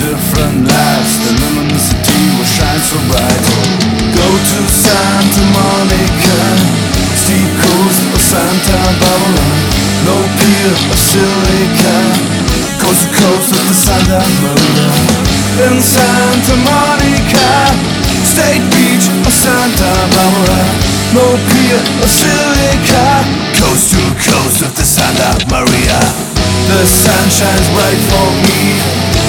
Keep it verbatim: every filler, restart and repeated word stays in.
different lives. The luminosity will shine so bright. Go to Santa Monica, steep coast of Santa Barbara, no pier of silica, coast to coast of the Santa Maria. In Santa Monica, State Beach of Santa Barbara, no pier of silica, coast to coast of the Santa Maria. The sun shines bright for me,